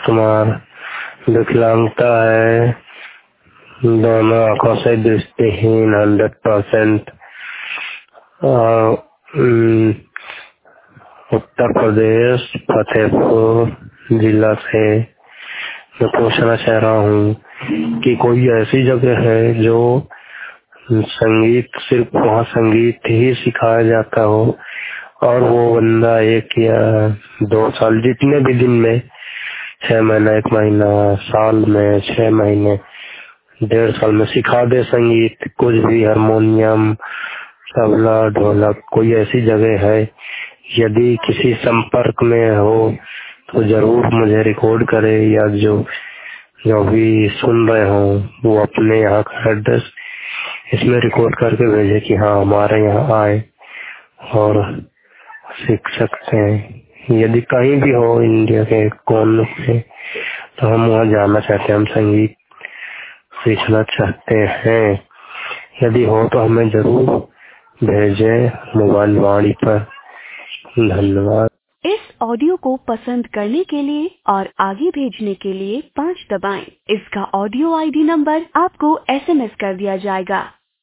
तुम्हार विकलांगता है, दोनों आंखों से दृष्टिहीन 100%। उत्तर प्रदेश फतेहपुर जिला से मैं पूछना चाह रहा हूँ कि कोई ऐसी जगह है जो संगीत, सिर्फ वहाँ संगीत ही सिखाया जाता हो और वो बंदा 1 या 2 साल, जितने भी दिन में, 6 महीना, 1 महीना, साल में 6 महीने, 1.5 साल में सिखा दे संगीत, कुछ भी, हारमोनियम, तबला, ढोलक। कोई ऐसी जगह है? यदि किसी संपर्क में हो तो जरूर मुझे रिकॉर्ड करे, या जो भी सुन रहे हो वो अपने यहाँ का एड्रेस इसमें रिकॉर्ड करके भेजे कि हाँ हमारे यहाँ आए और सीख सकते हैं। यदि कहीं भी हो इंडिया के कोने में तो हम वहाँ जाना चाहते हैं, हम संगीत सीखना चाहते हैं। यदि हो तो हमें जरूर भेजें मोबाइल वाणी पर। धन्यवाद। इस ऑडियो को पसंद करने के लिए और आगे भेजने के लिए 5 दबाएं। इसका ऑडियो ID नंबर आपको SMS कर दिया जाएगा।